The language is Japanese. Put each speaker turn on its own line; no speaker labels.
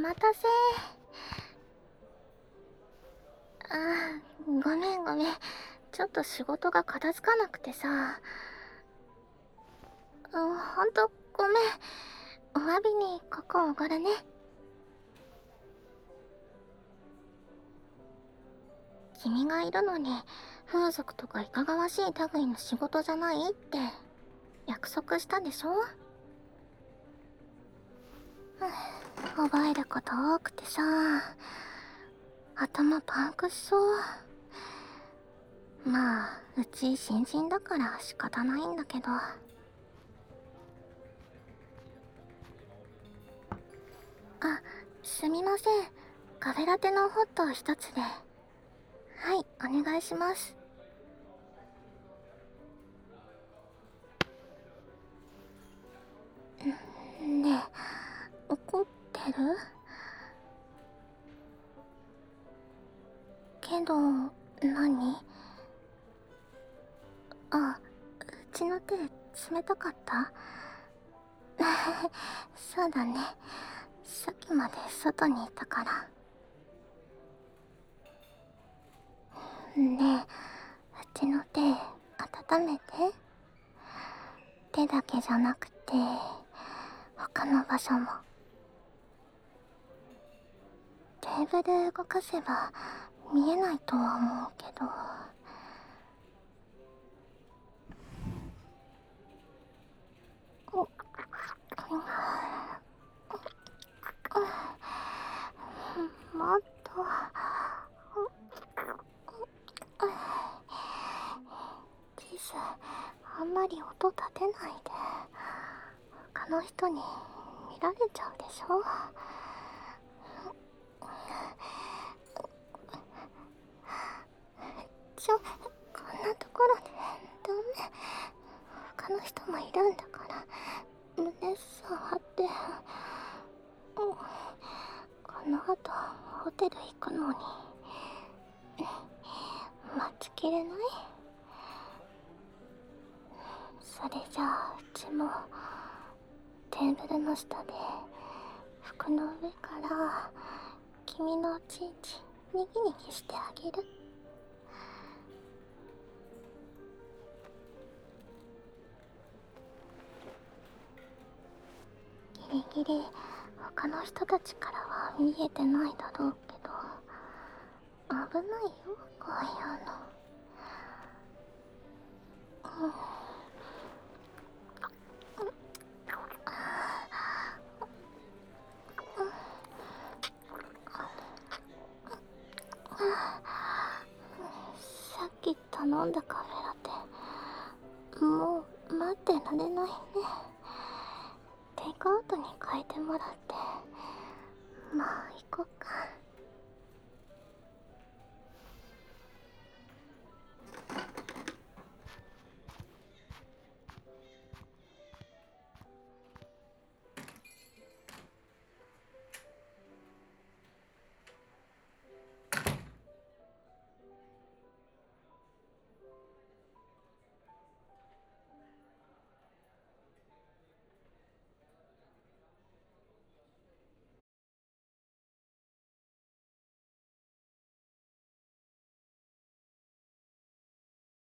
待たせ。ごめんごめん。ちょっと仕事が片付かなくてさ。ほんとごめん。お詫びにここおごるね。君がいるのに風俗とかいかがわしい類の仕事じゃないって約束したでしょ。覚えること多くてさ、頭パンクしそう。まあうち新人だから仕方ないんだけど。すみません。カフェラテのホット一つで。はい、お願いします。ねえ、怒ってる？けど、何？うちの手冷たかった？そうだね。さっきまで外にいたから。ねえ、うちの手温めて。手だけじゃなくて他の場所も。テーブル動かせば見えないとは思うけど。もっと。キス、あんまり音立てないで。他の人に見られちゃうでしょ。こんなところでダメ。他の人もいるんだから胸触って。この後ホテル行くのに待ちきれない。それじゃあうちもテーブルの下で服の上から君のチンチンにぎにぎしてあげる。ギリギリ他の人たちからは見えてないだろうけど、危ないよこういうの。さっき頼んだカフェラテもう待ってられないね。テイクアウトに変えてもらって。まあ行こっか。